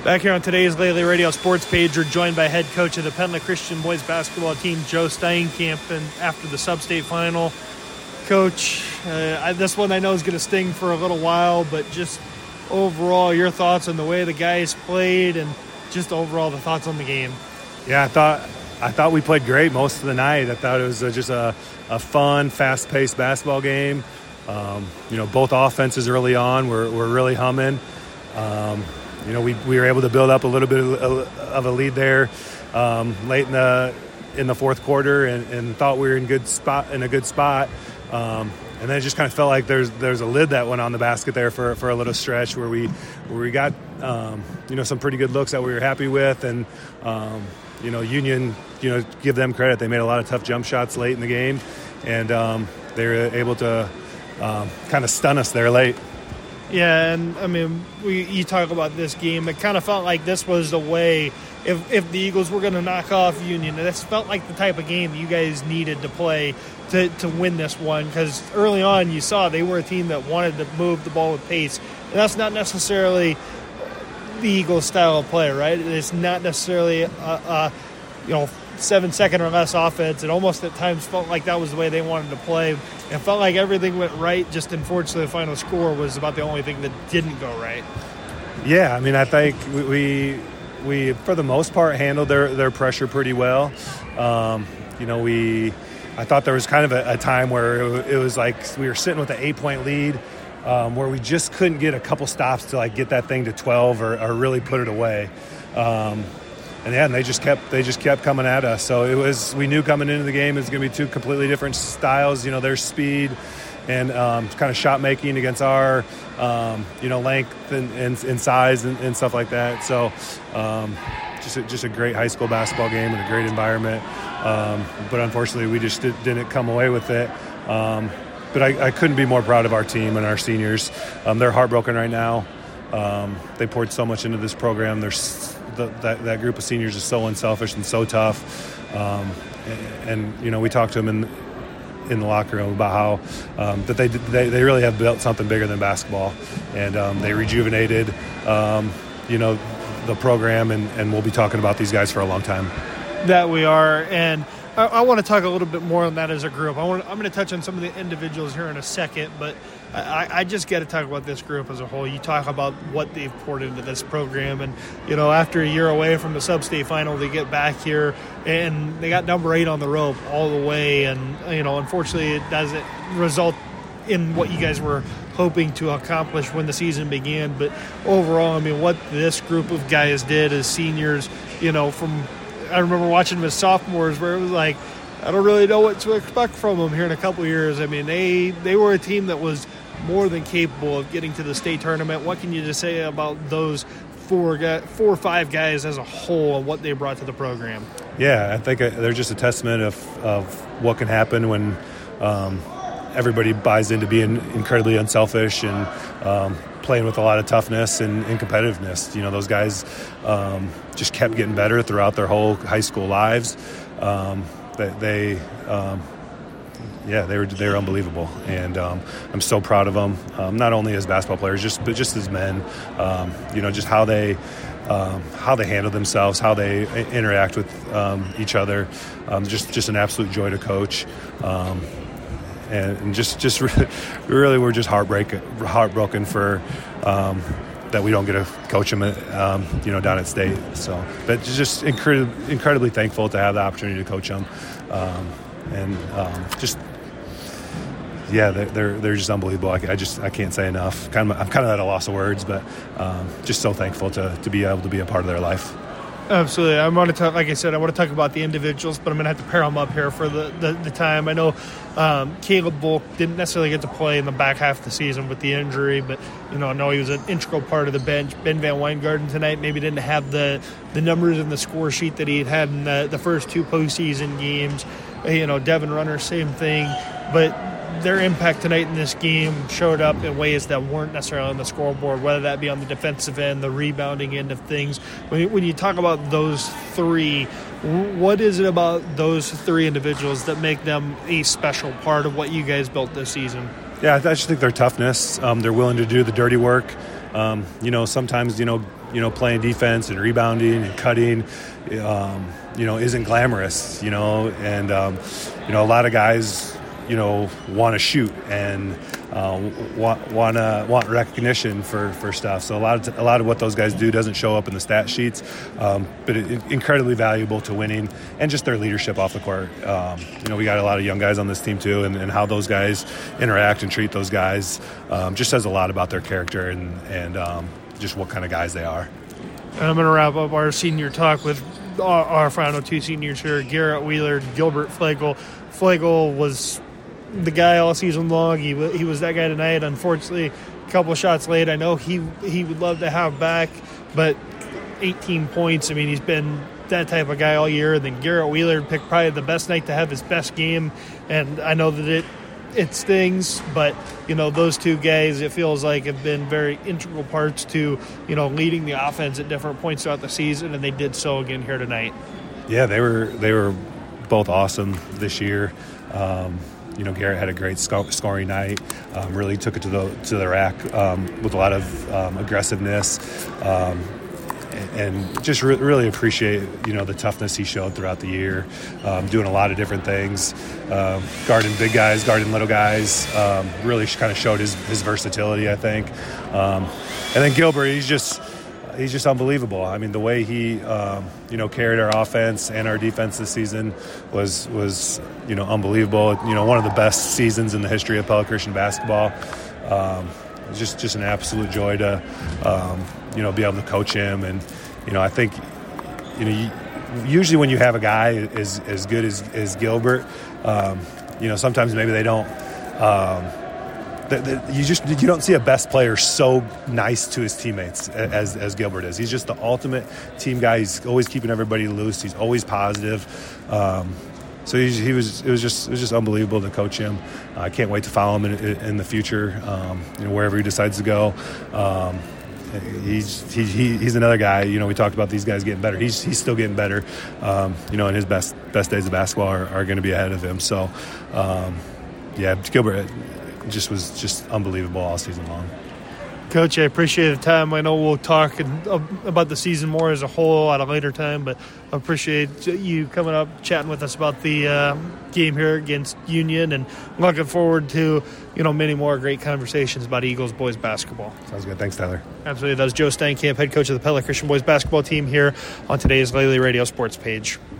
Back here on today's Lately Radio Sports page, we're joined by head coach of the Pentland Christian boys basketball team, Joe Steinkamp, and after the sub-state final. Coach, this one I know is going to sting for a little while, but just overall, your thoughts on the way the guys played and just overall the thoughts on the game. Yeah, I thought we played great most of the night. I thought it was just a fun, fast-paced basketball game. Both offenses early on were really humming. We were able to build up a little bit of a lead there late in the fourth quarter, and thought we were in a good spot. And then it just kind of felt like there's a lid that went on the basket there for a little stretch where we got some pretty good looks that we were happy with, and Union, give them credit, they made a lot of tough jump shots late in the game, and they were able to kind of stun us there late. Yeah, and I mean, you talk about this game, it kind of felt like this was the way, if the Eagles were going to knock off Union, this felt like the type of game that you guys needed to play to win this one, because early on you saw they were a team that wanted to move the ball with pace, and that's not necessarily the Eagles style of play, right? It's not necessarily a 7-second or less offense. It almost at times felt like that was the way they wanted to play. It felt like everything went right, just unfortunately the final score was about the only thing that didn't go right. Yeah, I mean, I think we for the most part handled their pressure pretty well. I thought there was kind of a time where it was like we were sitting with an 8-point lead, where we just couldn't get a couple stops to get that thing to 12 or really put it away. And they just kept coming at us. So we knew coming into the game it was going to be two completely different styles. Their speed and kind of shot making against our length and size and stuff like that. So just a great high school basketball game and a great environment. But unfortunately, we just didn't come away with it. But I couldn't be more proud of our team and our seniors. They're heartbroken right now. They poured so much into this program. That group of seniors is so unselfish and so tough. We talked to them in the locker room about how that they really have built something bigger than basketball, and they rejuvenated the program, and we'll be talking about these guys for a long time. That we are, and I want to talk a little bit more on that as a group. I'm going to touch on some of the individuals here in a second, but I just got to talk about this group as a whole. You talk about what they've poured into this program, and after a year away from the sub-state final, they get back here and they got number 8 on the rope all the way, and unfortunately it doesn't result in what you guys were hoping to accomplish when the season began. But overall, I mean, what this group of guys did as seniors, I remember watching them as sophomores where it was like, I don't really know what to expect from them here in a couple of years. I mean, they were a team that was more than capable of getting to the state tournament. What can you just say about those four or five guys as a whole and what they brought to the program? Yeah, I think they're just a testament of what can happen when everybody buys into being incredibly unselfish and playing with a lot of toughness and competitiveness. Those guys just kept getting better throughout their whole high school lives. They were unbelievable, and I'm so proud of them. Not only as basketball players, but just as men. Just how they handle themselves, how they interact with each other. Just an absolute joy to coach. And just really, we're just heartbroken for that we don't get to coach them, down at state. So, but just incredibly thankful to have the opportunity to coach them, they're just unbelievable. I can't say enough. I'm kind of at a loss of words, but just so thankful to be able to be a part of their life. Absolutely. I want to talk, like I said, I want to talk about the individuals, but I'm going to have to pair them up here for the time. I know Caleb Volk didn't necessarily get to play in the back half of the season with the injury, but, I know he was an integral part of the bench. Ben Van Weingarten tonight maybe didn't have the numbers in the score sheet that he had in the first 2 postseason games. Devin Runner, same thing. But their impact tonight in this game showed up in ways that weren't necessarily on the scoreboard, whether that be on the defensive end, the rebounding end of things. When you talk about those 3, what is it about those 3 individuals that make them a special part of what you guys built this season? Yeah, I just think their toughness. They're willing to do the dirty work. Sometimes, playing defense and rebounding and cutting, isn't glamorous, and, a lot of guys, want to shoot and want recognition for stuff. So a lot of what those guys do doesn't show up in the stat sheets, but incredibly valuable to winning and just their leadership off the court. We got a lot of young guys on this team too, and how those guys interact and treat those guys just says a lot about their character and just what kind of guys they are. And I'm going to wrap up our senior talk with our final two seniors here, Garrett Wheeler, Gilbert Flagel. Flagel was the guy all season long. He was that guy tonight. Unfortunately, a couple of shots late. I know he would love to have back, but 18 points. I mean, he's been that type of guy all year. And then Garrett Wheeler picked probably the best night to have his best game. And I know that it stings, but, those two guys, it feels like, have been very integral parts to, leading the offense at different points throughout the season, and they did so again here tonight. Yeah, they were both awesome this year. Garrett had a great scoring night. Really took it to the rack with a lot of aggressiveness, and just really appreciate the toughness he showed throughout the year, doing a lot of different things, guarding big guys, guarding little guys. Really kind of showed his versatility, I think. And then Gilbert, he's just unbelievable. I mean, the way he carried our offense and our defense this season was unbelievable. One of the best seasons in the history of Pella Christian basketball. Just an absolute joy to be able to coach him. And I think usually when you have a guy as good as Gilbert, sometimes maybe they don't. You don't see a best player so nice to his teammates as Gilbert is. He's just the ultimate team guy. He's always keeping everybody loose. He's always positive. So it was just unbelievable to coach him. I can't wait to follow him in the future, wherever he decides to go. He's another guy. We talked about these guys getting better. He's still getting better. And his best days of basketball are going to be ahead of him. So, Gilbert was just unbelievable all season long. Coach, I appreciate the time. I know we'll talk about the season more as a whole at a later time, but I appreciate you coming up, chatting with us about the game here against Union, and looking forward to many more great conversations about Eagles boys basketball. Sounds good. Thanks, Tyler. Absolutely. That was Joe Steinkamp, head coach of the Pella Christian boys basketball team here on today's Lely Radio Sports Page.